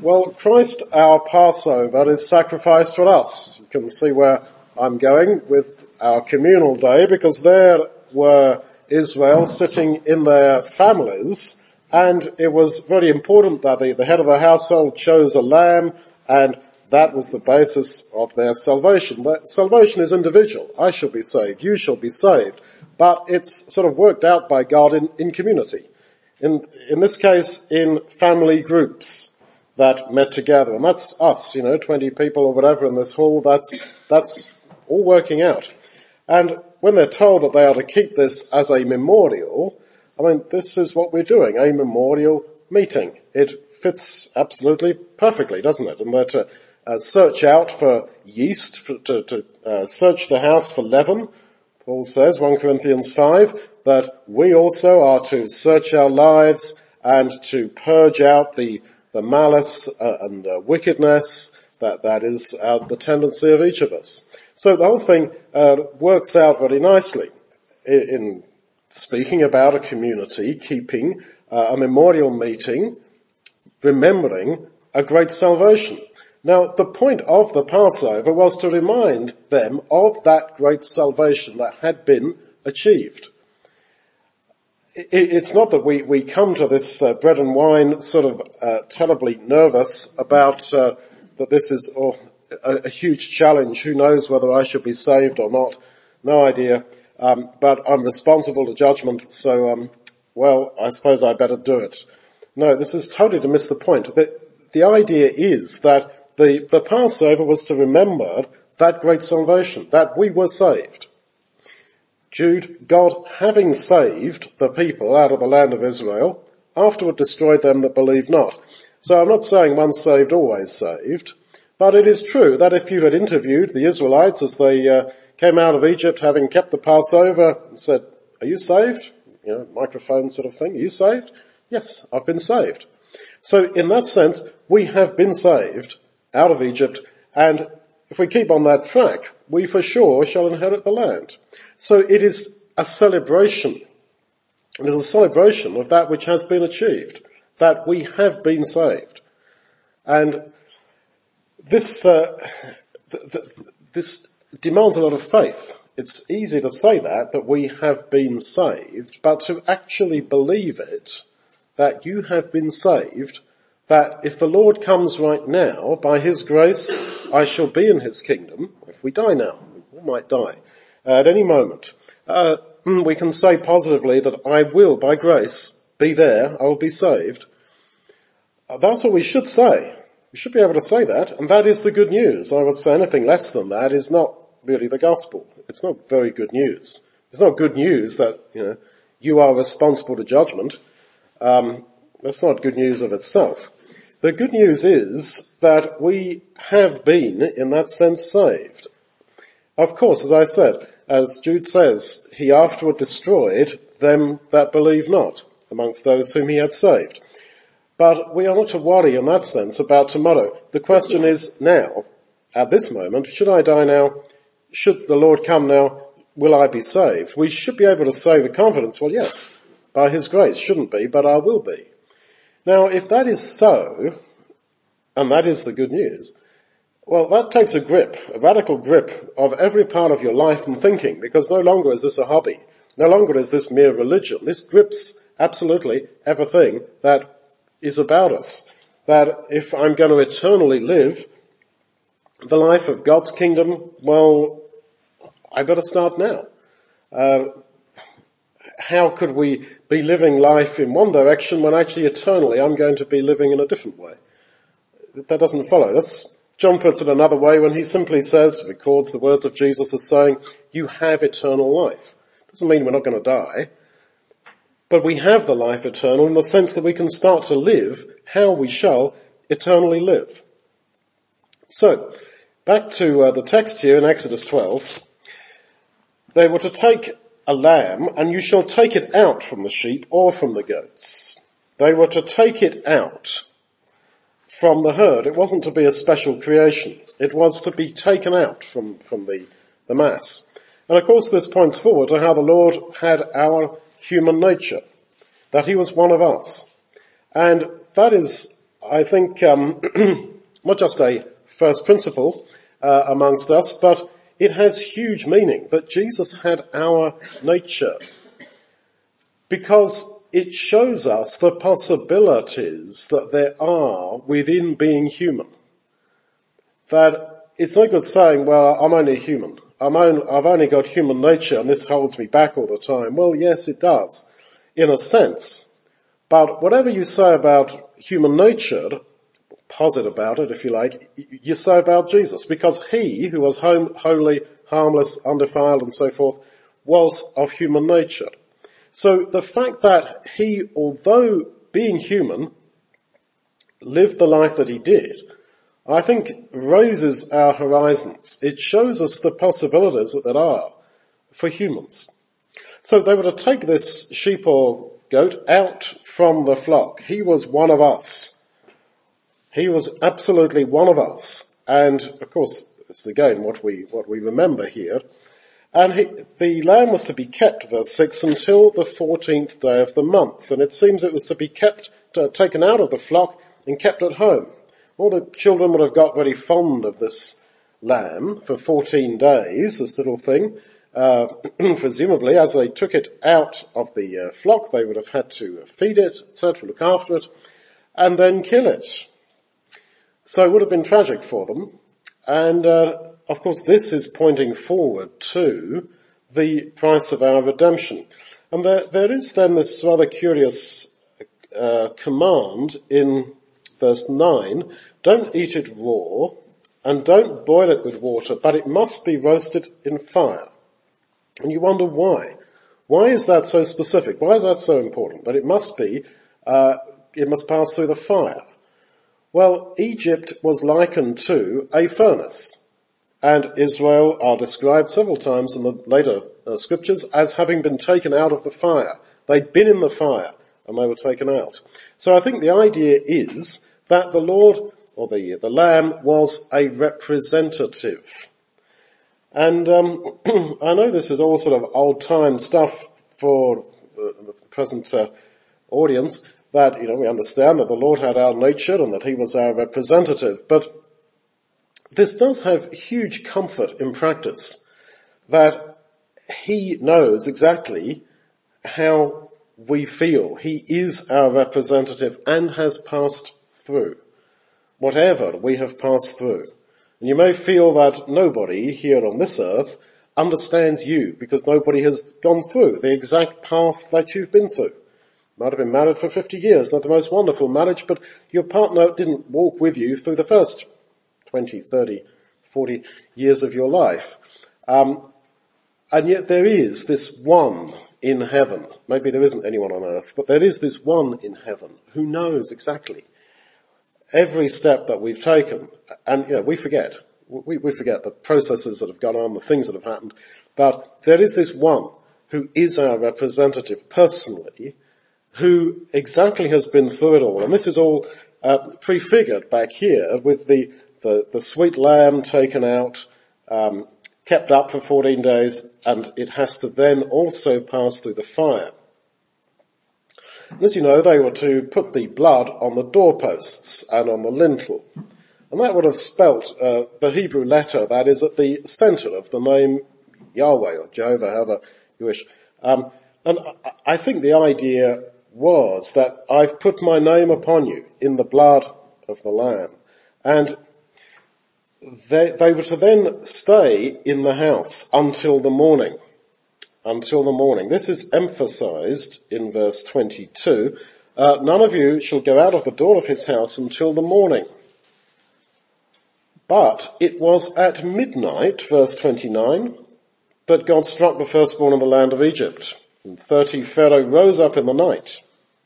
Well, Christ, our Passover, is sacrificed for us. You can see where I'm going with our communal day, because there were Israel sitting in their families, and it was very important that the head of the household chose a lamb, and that was the basis of their salvation. But salvation is individual. I shall be saved, you shall be saved. But it's sort of worked out by God in community. In this case, in family groups that met together. And that's us, 20 people or whatever in this hall. That's all working out. And when they're told that they are to keep this as a memorial, this is what we're doing, a memorial meeting. It fits absolutely perfectly, doesn't it? And they're to search out for yeast, to search the house for leaven. Paul says, 1 Corinthians 5, that we also are to search our lives and to purge out the malice and wickedness that is the tendency of each of us. So the whole thing works out very nicely in speaking about a community keeping a memorial meeting, remembering a great salvation. Now, the point of the Passover was to remind them of that great salvation that had been achieved. It's not that we come to this bread and wine sort of terribly nervous about that this is a huge challenge. Who knows whether I should be saved or not? No idea. But I'm responsible to judgment, so I suppose I better do it. No, this is totally to miss the point. The idea is that the Passover was to remember that great salvation, that we were saved. Jude, God having saved the people out of the land of Israel, afterward destroyed them that believe not. So I'm not saying once saved, always saved, but it is true that if you had interviewed the Israelites as they came out of Egypt having kept the Passover and said, are you saved? Microphone sort of thing, are you saved? Yes, I've been saved. So in that sense, we have been saved out of Egypt, and if we keep on that track, we for sure shall inherit the land. So it is a celebration. It is a celebration of that which has been achieved, that we have been saved. And this demands a lot of faith. It's easy to say that we have been saved, but to actually believe it, that you have been saved, that if the Lord comes right now, by his grace, I shall be in his kingdom. If we die now, we might die at any moment. We can say positively that I will, by grace, be there, I will be saved. That's what we should say. We should be able to say that, and that is the good news. I would say anything less than that is not really the gospel. It's not very good news. It's not good news that, you are responsible to judgment. That's not good news of itself. The good news is that we have been, in that sense, saved. Of course, as I said, as Jude says, he afterward destroyed them that believe not, amongst those whom he had saved. But we are not to worry in that sense about tomorrow. The question is now, at this moment, should I die now? Should the Lord come now? Will I be saved? We should be able to say with confidence, well, yes, by his grace, shouldn't be, but I will be. Now, if that is so, and that is the good news, well, that takes a radical grip of every part of your life and thinking, because no longer is this a hobby. No longer is this mere religion. This grips absolutely everything that is about us. That if I'm going to eternally live the life of God's kingdom, well, I better start now. How could we be living life in one direction when actually eternally I'm going to be living in a different way? That doesn't follow. John puts it another way when he simply records the words of Jesus as saying, you have eternal life. Doesn't mean we're not going to die, but we have the life eternal in the sense that we can start to live how we shall eternally live. So, back to the text here in Exodus 12. They were to take a lamb, and you shall take it out from the sheep or from the goats. They were to take it out from the herd. It wasn't to be a special creation. It was to be taken out from the mass. And of course this points forward to how the Lord had our human nature, that he was one of us. And that is I think, not just a first principle amongst us, but it has huge meaning that Jesus had our nature, because it shows us the possibilities that there are within being human. That it's no good saying, well, I'm only human. I've only got human nature and this holds me back all the time. Well, yes, it does, in a sense. But whatever you say about human nature, posit about it if you like, you say about Jesus, because he, who was holy, harmless, undefiled and so forth, was of human nature. So the fact that he, although being human, lived the life that he did, I think raises our horizons. It shows us the possibilities that there are for humans. So they were to take this sheep or goat out from the flock. He was one of us. He was absolutely one of us. And of course, it's again what we remember here. And the lamb was to be kept, verse 6, until the 14th day of the month. And it seems it was to be taken out of the flock and kept at home. All the children would have got very fond of this lamb for 14 days, this little thing. Presumably, as they took it out of the flock, they would have had to feed it, etc., look after it, and then kill it. So it would have been tragic for them. And of course, this is pointing forward to the price of our redemption. And there is then this rather curious command in verse 9, don't eat it raw and don't boil it with water, but it must be roasted in fire. And you wonder why. Why is that so specific? Why is that so important? That it must pass through the fire. Well, Egypt was likened to a furnace, and Israel are described several times in the later scriptures as having been taken out of the fire. They'd been in the fire and they were taken out. So I think the idea is that the Lord, or the Lamb, was a representative. And I know this is all sort of old-time stuff for the present audience, that, we understand that the Lord had our nature and that he was our representative. But this does have huge comfort in practice, that he knows exactly how we feel. He is our representative and has passed through whatever we have passed through. And you may feel that nobody here on this earth understands you because nobody has gone through the exact path that you've been through. You might have been married for 50 years, not the most wonderful marriage, but your partner didn't walk with you through the first 20, 30, 40 years of your life. And yet there is this one in heaven. Maybe there isn't anyone on earth, but there is this one in heaven who knows exactly every step that we've taken. And, we forget. We forget the processes that have gone on, the things that have happened. But there is this one who is our representative personally, who exactly has been through it all. And this is all prefigured back here with the sweet lamb taken out, kept up for 14 days, and it has to then also pass through the fire. And as you know, they were to put the blood on the doorposts and on the lintel. And that would have spelt the Hebrew letter that is at the center of the name Yahweh or Jehovah, however you wish. And I think the idea was that I've put my name upon you in the blood of the Lamb. And they were to then stay in the house until the morning. Until the morning. This is emphasized in verse 22. None of you shall go out of the door of his house until the morning. But it was at midnight, verse 29, that God struck the firstborn in the land of Egypt. And 30 Pharaoh rose up in the night.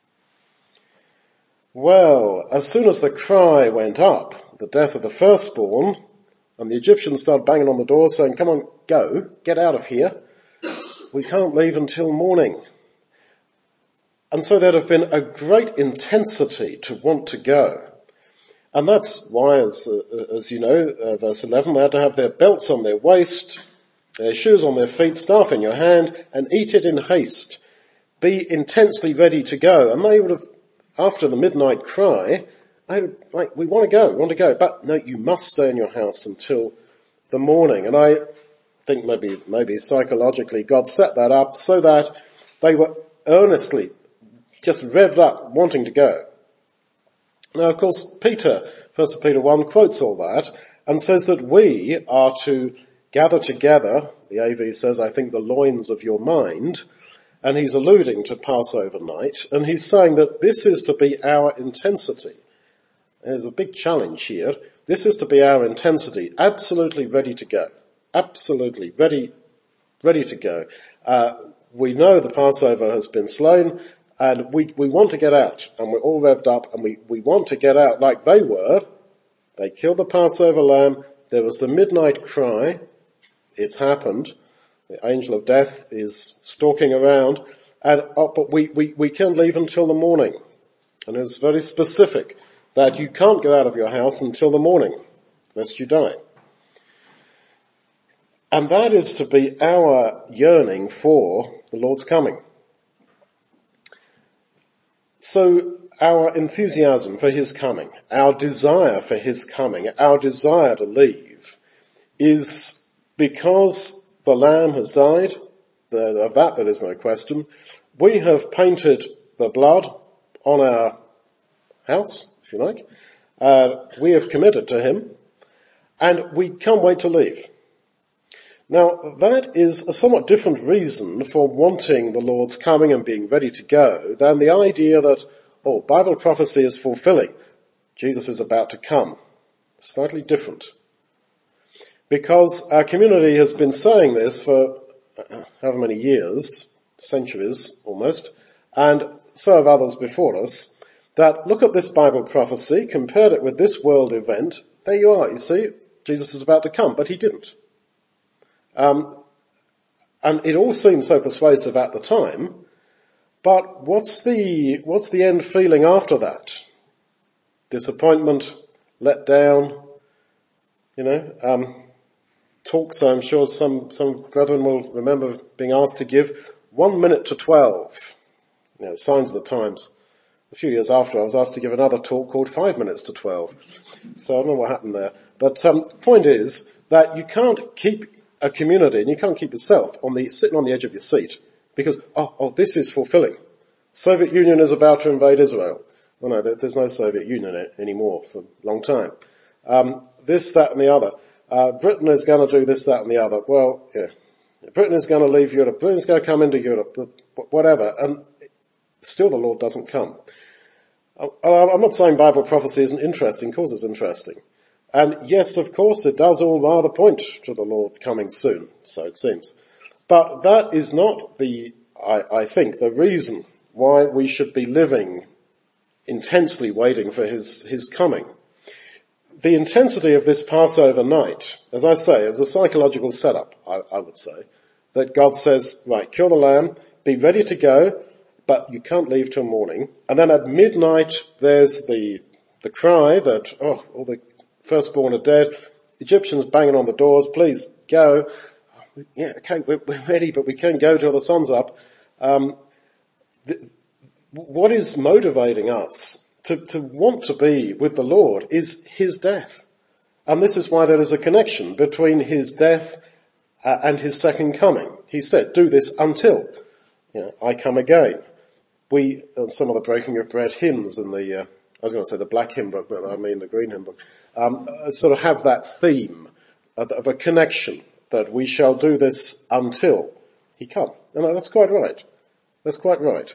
Well, as soon as the cry went up, the death of the firstborn, and the Egyptians started banging on the door saying, come on, go, get out of here. We can't leave until morning. And so there'd have been a great intensity to want to go. And that's why, as you know, verse 11, they had to have their belts on their waist, their shoes on their feet, staff in your hand, and eat it in haste. Be intensely ready to go. And they would have, after the midnight cry, we want to go, but no, you must stay in your house until the morning. And I think maybe psychologically God set that up so that they were earnestly just revved up wanting to go. Now, of course, Peter, 1 Peter 1 quotes all that and says that we are to gather together, the AV says, I think, the loins of your mind, and he's alluding to Passover night, and he's saying that this is to be our intensity. There's a big challenge here. This is to be our intensity, absolutely ready to go. Absolutely ready to go. We know the Passover has been slain, and we want to get out, and we're all revved up, and we want to get out like they were. They killed the Passover lamb. There was the midnight cry. It's happened. The angel of death is stalking around, but we can't leave until the morning. And it's very specific that you can't go out of your house until the morning, lest you die. And that is to be our yearning for the Lord's coming. So our enthusiasm for his coming, our desire for his coming, our desire to leave is because the Lamb has died. Of that there is no question. We have painted the blood on our house, if you like. We have committed to him, and we can't wait to leave. Now, that is a somewhat different reason for wanting the Lord's coming and being ready to go than the idea that, Bible prophecy is fulfilling. Jesus is about to come. Slightly different. Because our community has been saying this for however many years, centuries almost, and so have others before us, that look at this Bible prophecy, compared it with this world event, there you are, you see, Jesus is about to come, but he didn't. And it all seemed so persuasive at the time, but what's the end feeling after that? Disappointment, let down, talks I'm sure some brethren will remember being asked to give 1 minute to 12. Signs of the times. A few years after I was asked to give another talk called 5 minutes to 12. So I don't know what happened there. But the point is that you can't keep a community and you can't keep yourself sitting on the edge of your seat because, this is fulfilling. Soviet Union is about to invade Israel. Well, no, there's no Soviet Union anymore for a long time. This, that and the other. Britain is going to do this, that and the other. Well, yeah. Britain is going to leave Europe. Britain's going to come into Europe. Whatever. And still the Lord doesn't come. I'm not saying Bible prophecy isn't interesting, of course it's interesting. And yes, of course, it does all rather point to the Lord coming soon, so it seems. But that is not I think, the reason why we should be living intensely waiting for his coming. The intensity of this Passover night, as I say, it was a psychological setup, I would say, that God says, right, kill the lamb, be ready to go, but you can't leave till morning. And then at midnight, there's the cry that, all the firstborn are dead. Egyptians banging on the doors, please go. Yeah, okay, we're ready, but we can't go till the sun's up. What is motivating us to want to be with the Lord is his death. And this is why there is a connection between his death and his second coming. He said, do this until I come again. We, some of the breaking of bread hymns in I was going to say the black hymn book, but I mean the green hymn book, sort of have that theme of a connection that we shall do this until he come. And that's quite right. That's quite right.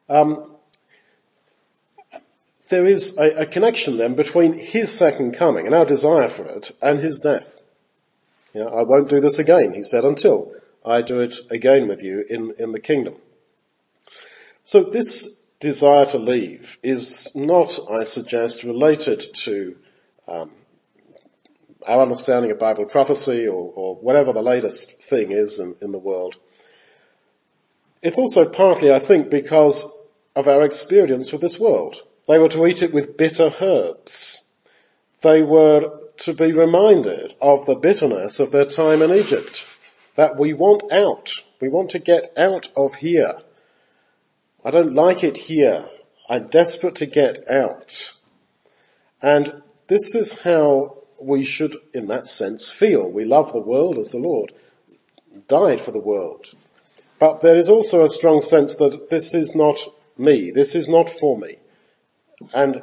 There is a connection then between his second coming and our desire for it and his death. I won't do this again, he said, until I do it again with you in the kingdom. So this desire to leave is not, I suggest, related to our understanding of Bible prophecy or whatever the latest thing is in the world. It's also partly, I think, because of our experience with this world. They were to eat it with bitter herbs. They were to be reminded of the bitterness of their time in Egypt, that we want out. We want to get out of here. I don't like it here. I'm desperate to get out. And this is how we should, in that sense, feel. We love the world as the Lord died for the world. But there is also a strong sense that this is not me. This is not for me. And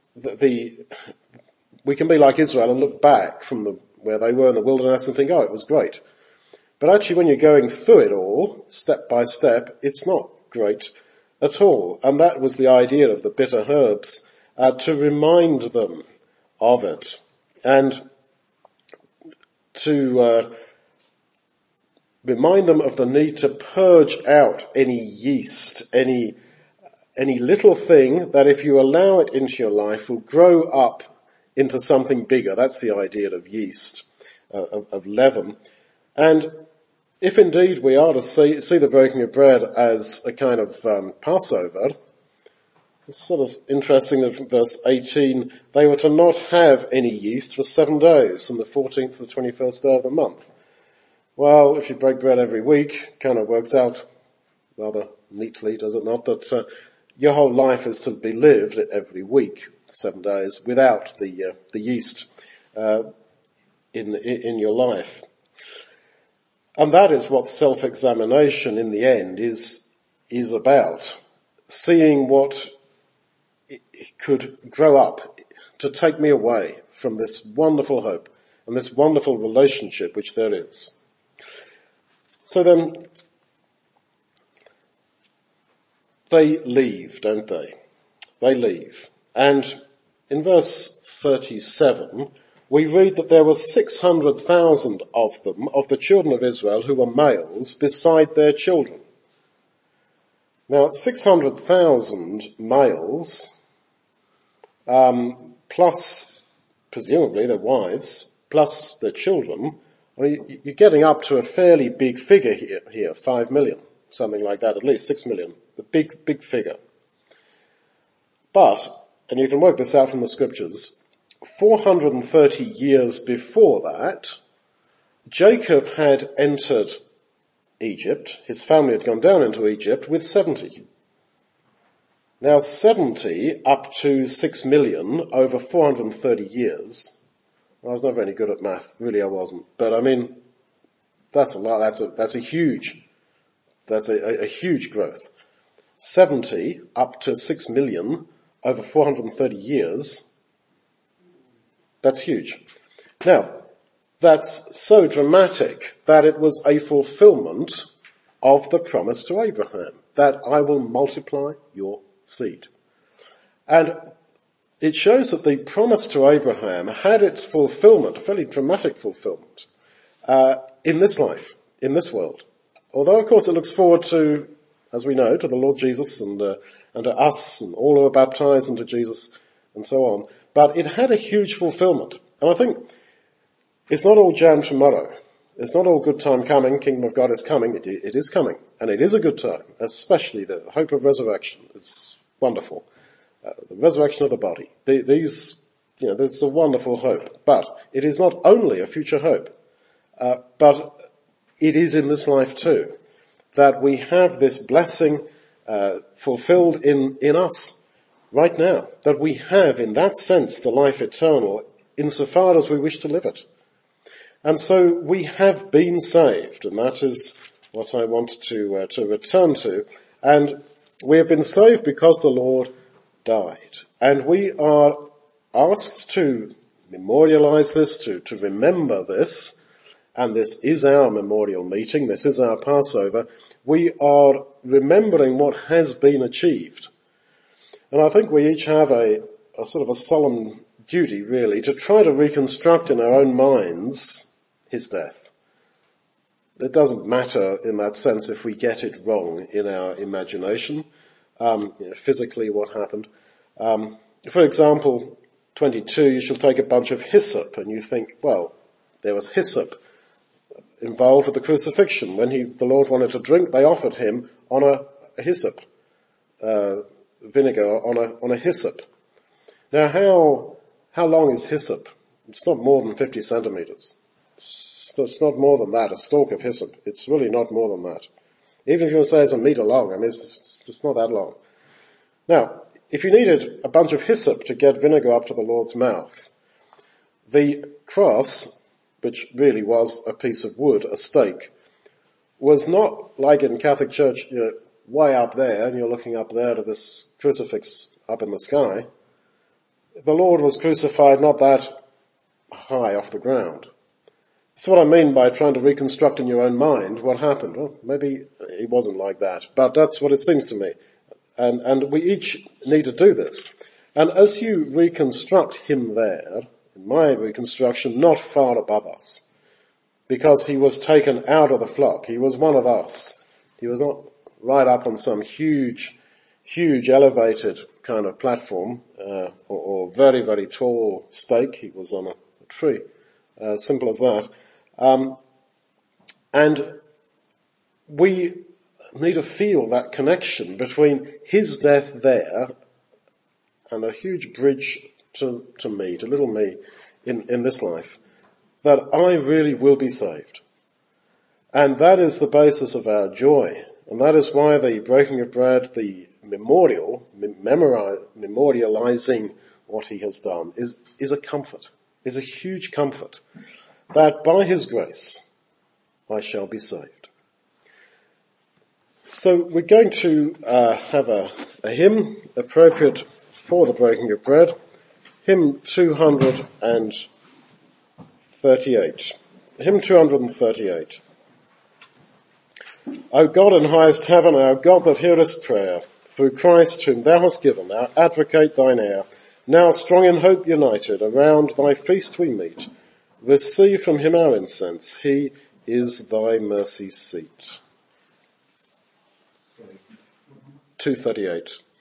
we can be like Israel and look back from where they were in the wilderness and think, oh, it was great. But actually when you're going through it all, step by step, it's not great at all. And that was the idea of the bitter herbs, to remind them of it and to remind them of the need to purge out any yeast, any little thing that if you allow it into your life will grow up into something bigger. That's the idea of yeast, of leaven. And if indeed we are to see the breaking of bread as a kind of Passover, it's sort of interesting that from verse 18, they were to not have any yeast for 7 days, from the 14th to the 21st day of the month. Well, if you break bread every week, kind of works out rather neatly, does it not, that your whole life is to be lived every week, 7 days, without the yeast in your life. And that is what self-examination in the end is about. Seeing what it could grow up to take me away from this wonderful hope and this wonderful relationship which there is. So then, they leave, don't they? They leave. And in verse 37, we read that there were 600,000 of them, of the children of Israel, who were males, beside their children. Now, 600,000 males, plus presumably their wives, plus their children, I mean, you're getting up to a fairly big figure here, 5 million, something like that, at least 6 million, a big figure. But, and you can work this out from the scriptures, 430 years before that, Jacob had entered Egypt, his family had gone down into Egypt with 70. Now 70 up to 6 million over 430 years. I was never any good at math, really I wasn't. But I mean, that's a lot, that's a huge growth. 70 up to 6 million over 430 years, that's huge. Now, that's so dramatic that it was a fulfillment of the promise to Abraham, that I will multiply your seed. And it shows that the promise to Abraham had its fulfillment, a fairly dramatic fulfillment, in this life, in this world. Although, of course, it looks forward to, as we know, to the Lord Jesus and to us and all who are baptized into Jesus and so on. But it had a huge fulfillment. And I think it's not all jam tomorrow. It's not all good time coming, kingdom of God is coming. It is coming. And it is a good time, especially the hope of resurrection. It's wonderful. The resurrection of the body. There's a wonderful hope. But it is not only a future hope, but it is in this life too, that we have this blessing fulfilled in us right now, that we have in that sense the life eternal insofar as we wish to live it. And so we have been saved, and that is what I want to return to. And we have been saved because the Lord died. And we are asked to memorialize this, to remember this, and this is our memorial meeting, this is our Passover. We are remembering what has been achieved. And I think we each have a sort of a solemn duty, really, to try to reconstruct in our own minds his death. It doesn't matter in that sense if we get it wrong in our imagination, physically what happened. For example, 22, you shall take a bunch of hyssop, and you think, well, there was hyssop involved with the crucifixion. When the Lord wanted to drink, they offered him on a hyssop, vinegar on a hyssop. Now how long is hyssop? It's not more than 50 centimeters. It's not more than that, a stalk of hyssop. It's really not more than that. Even if you want to say it's a meter long, I mean, it's not that long. Now, if you needed a bunch of hyssop to get vinegar up to the Lord's mouth, the cross, which really was a piece of wood, a stake, was not like in Catholic Church, way up there, and you're looking up there to this crucifix up in the sky. The Lord was crucified not that high off the ground. That's what I mean by trying to reconstruct in your own mind what happened. Well, maybe it wasn't like that, but that's what it seems to me. And we each need to do this. And as you reconstruct him there, in my reconstruction, not far above us, because he was taken out of the flock. He was one of us. He was not right up on some huge elevated kind of platform, or very, very tall stake. He was on a tree. Simple as that. And we need to feel that connection between his death there and a huge bridge to me, to little me in this life, that I really will be saved. And that is the basis of our joy. And that is why the breaking of bread, the memorializing what he has done is a comfort, is a huge comfort, that by his grace I shall be saved. So we're going to have a hymn appropriate for the breaking of bread, hymn 238. Hymn 238. O God in highest heaven, our God that hearest prayer, through Christ whom thou hast given, our advocate thine heir, now strong in hope united, around thy feast we meet. Receive from him our incense, he is thy mercy's seat. 238.